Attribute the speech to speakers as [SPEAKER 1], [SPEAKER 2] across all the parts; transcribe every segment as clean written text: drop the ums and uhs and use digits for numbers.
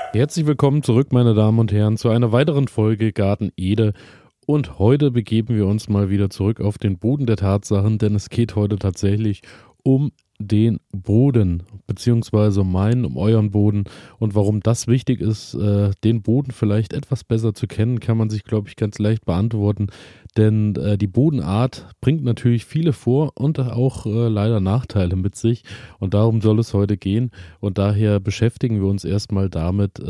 [SPEAKER 1] Herzlich willkommen zurück, meine Damen und Herren, zu einer weiteren Folge Garten Ede. Und heute begeben wir uns mal wieder zurück auf den Boden der Tatsachen, denn es geht heute tatsächlich um den Boden, beziehungsweise um euren Boden. Und warum das wichtig ist, den Boden vielleicht etwas besser zu kennen, kann man sich, glaube ich, ganz leicht beantworten. Denn die Bodenart bringt natürlich viele Vor- und auch leider Nachteile mit sich. Und darum soll es heute gehen. Und daher beschäftigen wir uns erstmal damit,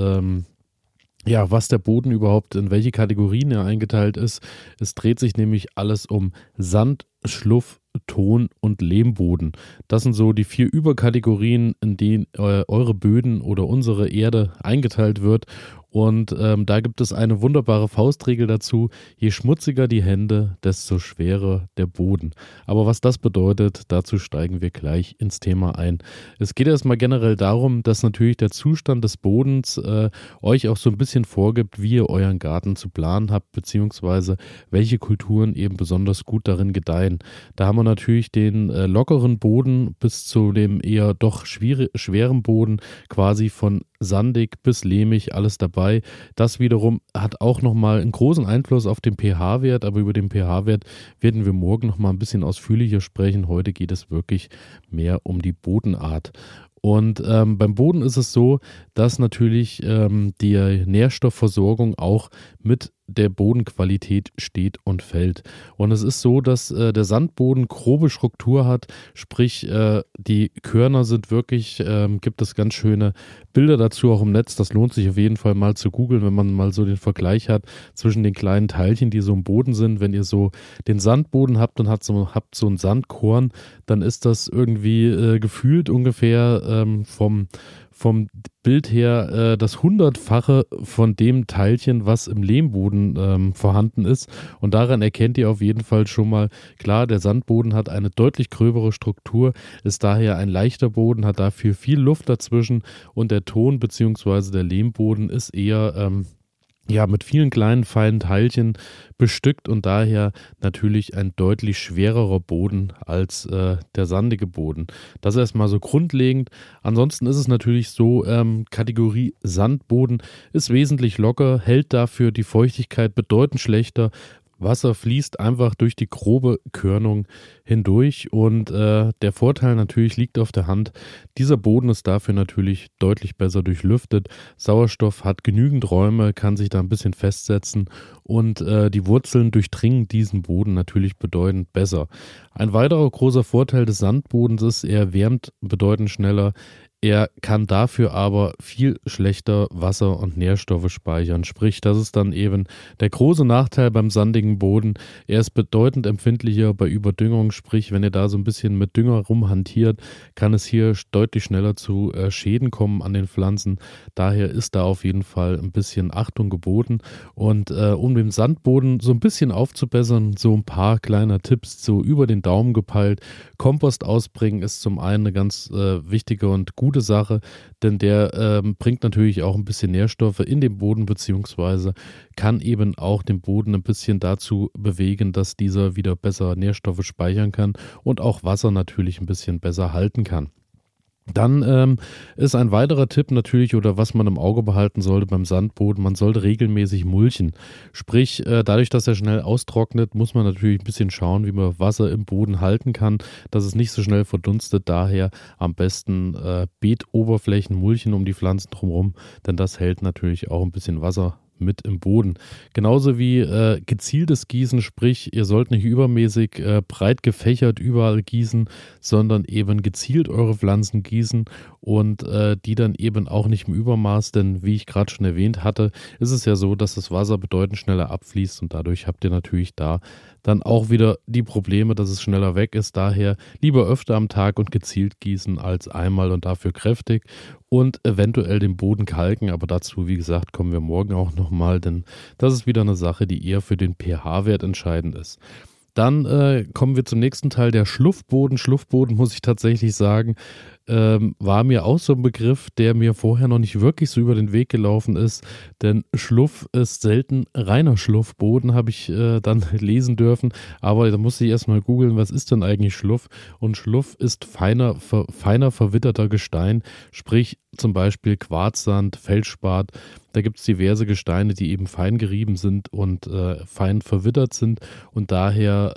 [SPEAKER 1] ja, was der Boden überhaupt, in welche Kategorien er eingeteilt ist. Es dreht sich nämlich alles um Sand, Schluff, Ton und Lehmboden. Das sind so die 4 Überkategorien, in denen eure Böden oder unsere Erde eingeteilt wird. Und da gibt es eine wunderbare Faustregel dazu: Je schmutziger die Hände, desto schwerer der Boden. Aber was das bedeutet, dazu steigen wir gleich ins Thema ein. Es geht erstmal generell darum, dass natürlich der Zustand des Bodens euch auch so ein bisschen vorgibt, wie ihr euren Garten zu planen habt, beziehungsweise welche Kulturen eben besonders gut darin gedeihen. Da haben wir natürlich den lockeren Boden bis zu dem eher doch schweren Boden, quasi von sandig bis lehmig, alles dabei. Das wiederum hat auch nochmal einen großen Einfluss auf den pH-Wert, aber über den pH-Wert werden wir morgen nochmal ein bisschen ausführlicher sprechen. Heute geht es wirklich mehr um die Bodenart. Und beim Boden ist es so, dass natürlich die Nährstoffversorgung auch mit der Bodenqualität steht und fällt. Und es ist so, dass der Sandboden grobe Struktur hat, sprich die Körner sind wirklich, gibt es ganz schöne Bilder dazu auch im Netz. Das lohnt sich auf jeden Fall mal zu googeln, wenn man mal so den Vergleich hat zwischen den kleinen Teilchen, die so im Boden sind. Wenn ihr so den Sandboden habt und habt so ein Sandkorn, dann ist das irgendwie gefühlt ungefähr vom Bild her das 100-fache von dem Teilchen, was im Lehmboden vorhanden ist. Und daran erkennt ihr auf jeden Fall schon mal, klar, der Sandboden hat eine deutlich gröbere Struktur, ist daher ein leichter Boden, hat dafür viel Luft dazwischen, und der Ton bzw. der Lehmboden ist eher ja, mit vielen kleinen, feinen Teilchen bestückt und daher natürlich ein deutlich schwererer Boden als der sandige Boden. Das erstmal so grundlegend. Ansonsten ist es natürlich so, Kategorie Sandboden ist wesentlich locker, hält dafür die Feuchtigkeit bedeutend schlechter. Wasser fließt einfach durch die grobe Körnung hindurch, und der Vorteil natürlich liegt auf der Hand. Dieser Boden ist dafür natürlich deutlich besser durchlüftet. Sauerstoff hat genügend Räume, kann sich da ein bisschen festsetzen, und die Wurzeln durchdringen diesen Boden natürlich bedeutend besser. Ein weiterer großer Vorteil des Sandbodens ist, er wärmt bedeutend schneller. Er kann dafür aber viel schlechter Wasser und Nährstoffe speichern. Sprich, das ist dann eben der große Nachteil beim sandigen Boden. Er ist bedeutend empfindlicher bei Überdüngung. Sprich, wenn ihr da so ein bisschen mit Dünger rumhantiert, kann es hier deutlich schneller zu Schäden kommen an den Pflanzen. Daher ist da auf jeden Fall ein bisschen Achtung geboten. Und um den Sandboden so ein bisschen aufzubessern, so ein paar kleiner Tipps so über den Daumen gepeilt. Kompost ausbringen ist zum einen eine ganz wichtige und gute Sache, denn der bringt natürlich auch ein bisschen Nährstoffe in den Boden, beziehungsweise kann eben auch den Boden ein bisschen dazu bewegen, dass dieser wieder besser Nährstoffe speichern kann und auch Wasser natürlich ein bisschen besser halten kann. Dann ist ein weiterer Tipp natürlich, oder was man im Auge behalten sollte beim Sandboden: Man sollte regelmäßig mulchen. Sprich, dadurch, dass er schnell austrocknet, muss man natürlich ein bisschen schauen, wie man Wasser im Boden halten kann, dass es nicht so schnell verdunstet. Daher am besten Beetoberflächen mulchen um die Pflanzen drumherum, denn das hält natürlich auch ein bisschen Wasser mit im Boden. Genauso wie gezieltes Gießen, sprich, ihr sollt nicht übermäßig breit gefächert überall gießen, sondern eben gezielt eure Pflanzen gießen, und die dann eben auch nicht im Übermaß, denn wie ich gerade schon erwähnt hatte, ist es ja so, dass das Wasser bedeutend schneller abfließt, und dadurch habt ihr natürlich da dann auch wieder die Probleme, dass es schneller weg ist. Daher lieber öfter am Tag und gezielt gießen als einmal und dafür kräftig, und eventuell den Boden kalken. Aber dazu, wie gesagt, kommen wir morgen auch nochmal, denn das ist wieder eine Sache, die eher für den pH-Wert entscheidend ist. Dann kommen wir zum nächsten Teil, der Schluffboden. Schluffboden, muss ich tatsächlich sagen, war mir auch so ein Begriff, der mir vorher noch nicht wirklich so über den Weg gelaufen ist, denn Schluff ist selten reiner Schluffboden, habe ich dann lesen dürfen, aber da musste ich erstmal googeln, was ist denn eigentlich Schluff? Und Schluff ist feiner verwitterter Gestein, sprich zum Beispiel Quarzsand, Feldspat. Da gibt es diverse Gesteine, die eben fein gerieben sind und fein verwittert sind und daher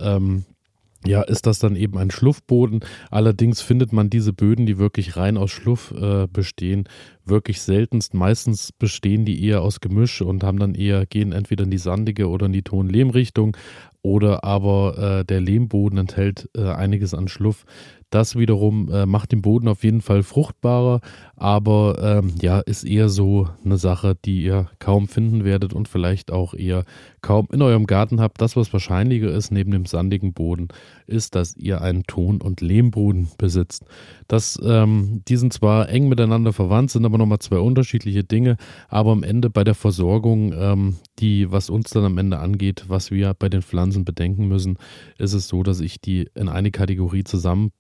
[SPEAKER 1] ist das dann eben ein Schluffboden. Allerdings findet man diese Böden, die wirklich rein aus Schluff bestehen, wirklich seltenst. Meistens bestehen die eher aus Gemisch und gehen entweder in die sandige oder in die Ton-Lehm-Richtung oder aber der Lehmboden enthält einiges an Schluff. Das wiederum macht den Boden auf jeden Fall fruchtbarer, aber ist eher so eine Sache, die ihr kaum finden werdet und vielleicht auch eher kaum in eurem Garten habt. Das, was wahrscheinlicher ist neben dem sandigen Boden, ist, dass ihr einen Ton- und Lehmboden besitzt. Die sind zwar eng miteinander verwandt, sind aber nochmal zwei unterschiedliche Dinge, aber am Ende bei der Versorgung, was uns dann am Ende angeht, was wir bei den Pflanzen bedenken müssen, ist es so, dass ich die in eine Kategorie zusammenfasse,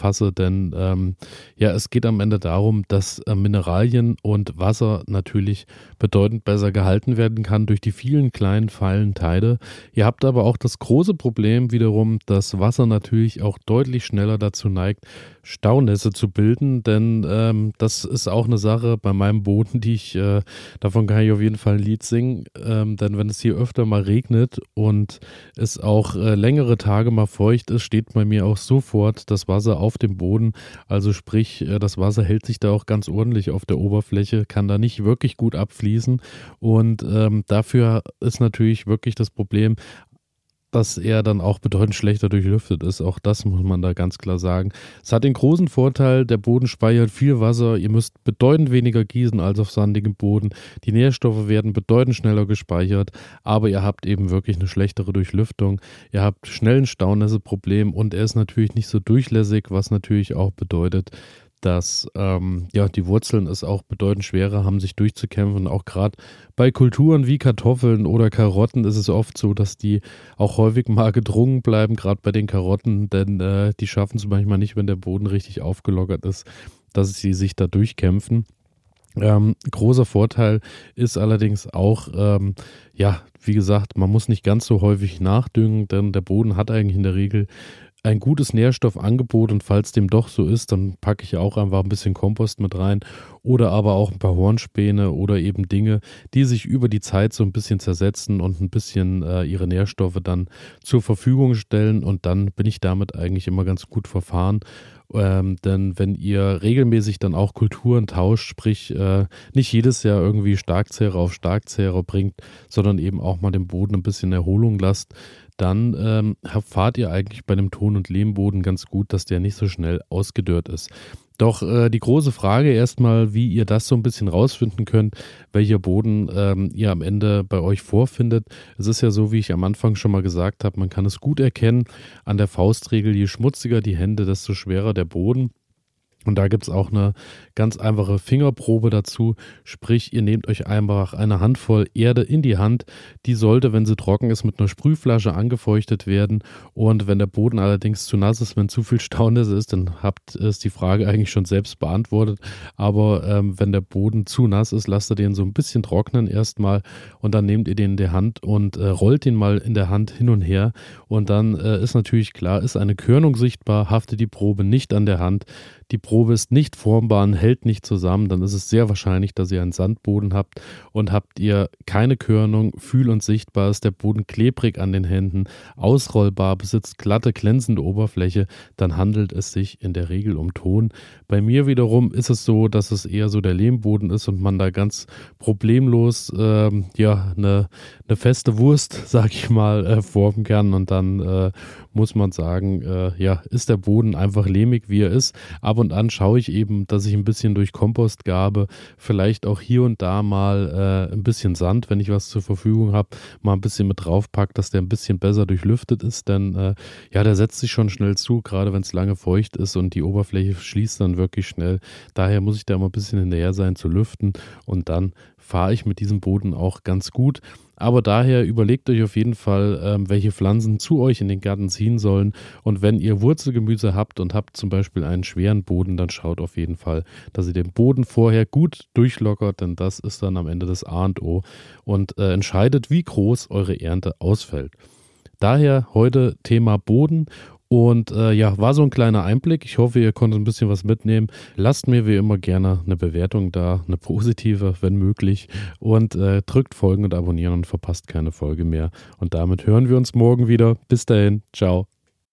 [SPEAKER 1] denn es geht am Ende darum, dass Mineralien und Wasser natürlich bedeutend besser gehalten werden kann durch die vielen kleinen, feinen Teile. Ihr habt aber auch das große Problem wiederum, dass Wasser natürlich auch deutlich schneller dazu neigt, Staunässe zu bilden, denn das ist auch eine Sache bei meinem Boden, davon kann ich auf jeden Fall ein Lied singen, denn wenn es hier öfter mal regnet und es auch längere Tage mal feucht ist, steht bei mir auch sofort das Wasser auf dem Boden, also sprich, das Wasser hält sich da auch ganz ordentlich auf der Oberfläche, kann da nicht wirklich gut abfließen und dafür ist natürlich wirklich das Problem, dass er dann auch bedeutend schlechter durchlüftet ist. Auch das muss man da ganz klar sagen. Es hat den großen Vorteil, der Boden speichert viel Wasser. Ihr müsst bedeutend weniger gießen als auf sandigem Boden. Die Nährstoffe werden bedeutend schneller gespeichert, aber ihr habt eben wirklich eine schlechtere Durchlüftung. Ihr habt schnell ein Staunässeproblem und er ist natürlich nicht so durchlässig, was natürlich auch bedeutet, dass die Wurzeln es auch bedeutend schwerer haben, sich durchzukämpfen. Auch gerade bei Kulturen wie Kartoffeln oder Karotten ist es oft so, dass die auch häufig mal gedrungen bleiben, gerade bei den Karotten, denn die schaffen es manchmal nicht, wenn der Boden richtig aufgelockert ist, dass sie sich da durchkämpfen. Großer Vorteil ist allerdings auch, wie gesagt, man muss nicht ganz so häufig nachdüngen, denn der Boden hat eigentlich in der Regel ein gutes Nährstoffangebot und falls dem doch so ist, dann packe ich auch einfach ein bisschen Kompost mit rein oder aber auch ein paar Hornspäne oder eben Dinge, die sich über die Zeit so ein bisschen zersetzen und ein bisschen ihre Nährstoffe dann zur Verfügung stellen und dann bin ich damit eigentlich immer ganz gut verfahren. Denn wenn ihr regelmäßig dann auch Kulturen tauscht, sprich nicht jedes Jahr irgendwie Starkzehrer auf Starkzehrer bringt, sondern eben auch mal dem Boden ein bisschen Erholung lasst, dann fahrt ihr eigentlich bei dem Ton- und Lehmboden ganz gut, dass der nicht so schnell ausgedörrt ist. Doch die große Frage erstmal, wie ihr das so ein bisschen rausfinden könnt, welcher Boden ihr am Ende bei euch vorfindet. Es ist ja so, wie ich am Anfang schon mal gesagt habe, man kann es gut erkennen an der Faustregel, je schmutziger die Hände, desto schwerer der Boden. Und da gibt es auch eine ganz einfache Fingerprobe dazu, sprich ihr nehmt euch einfach eine Handvoll Erde in die Hand, die sollte, wenn sie trocken ist, mit einer Sprühflasche angefeuchtet werden und wenn der Boden allerdings zu nass ist, wenn zu viel Staunässe ist, dann ist die Frage eigentlich schon selbst beantwortet, aber wenn der Boden zu nass ist, lasst ihr den so ein bisschen trocknen erstmal und dann nehmt ihr den in die Hand und rollt den mal in der Hand hin und her und dann ist natürlich klar, ist eine Körnung sichtbar, haftet die Probe nicht an der Hand, die Probe ist nicht formbar, hält nicht zusammen, dann ist es sehr wahrscheinlich, dass ihr einen Sandboden habt und habt ihr keine Körnung, fühl- und sichtbar ist der Boden klebrig an den Händen, ausrollbar, besitzt glatte, glänzende Oberfläche, dann handelt es sich in der Regel um Ton. Bei mir wiederum ist es so, dass es eher so der Lehmboden ist und man da ganz problemlos eine feste Wurst, sag ich mal, formen kann und dann muss man sagen, ist der Boden einfach lehmig, wie er ist. Ab und an schaue ich eben, dass ich ein bisschen durch Kompostgabe, vielleicht auch hier und da mal ein bisschen Sand, wenn ich was zur Verfügung habe, mal ein bisschen mit draufpacke, dass der ein bisschen besser durchlüftet ist, denn der setzt sich schon schnell zu, gerade wenn es lange feucht ist und die Oberfläche schließt dann wirklich schnell. Daher muss ich da immer ein bisschen hinterher sein zu lüften und dann fahre ich mit diesem Boden auch ganz gut. Aber daher überlegt euch auf jeden Fall, welche Pflanzen zu euch in den Garten ziehen sollen. Und wenn ihr Wurzelgemüse habt und habt zum Beispiel einen schweren Boden, dann schaut auf jeden Fall, dass ihr den Boden vorher gut durchlockert, denn das ist dann am Ende das A und O und entscheidet, wie groß eure Ernte ausfällt. Daher heute Thema Boden. Und war so ein kleiner Einblick. Ich hoffe, ihr konntet ein bisschen was mitnehmen. Lasst mir wie immer gerne eine Bewertung da, eine positive, wenn möglich. Und drückt Folgen und abonnieren und verpasst keine Folge mehr. Und damit hören wir uns morgen wieder. Bis dahin, ciao.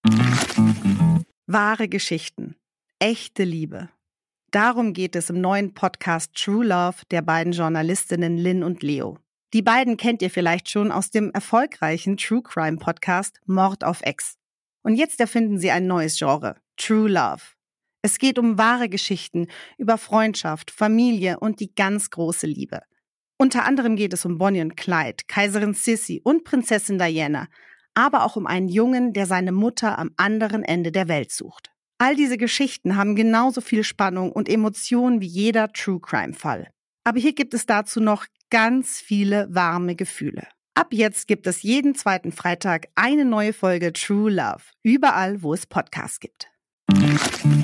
[SPEAKER 2] Wahre Geschichten, echte Liebe. Darum geht es im neuen Podcast True Love der beiden Journalistinnen Lynn und Leo. Die beiden kennt ihr vielleicht schon aus dem erfolgreichen True Crime Podcast Mord auf Ex. Und jetzt erfinden sie ein neues Genre, True Love. Es geht um wahre Geschichten über Freundschaft, Familie und die ganz große Liebe. Unter anderem geht es um Bonnie und Clyde, Kaiserin Sissi und Prinzessin Diana, aber auch um einen Jungen, der seine Mutter am anderen Ende der Welt sucht. All diese Geschichten haben genauso viel Spannung und Emotionen wie jeder True-Crime-Fall. Aber hier gibt es dazu noch ganz viele warme Gefühle. Ab jetzt gibt es jeden zweiten Freitag eine neue Folge True Love, überall, wo es Podcasts gibt.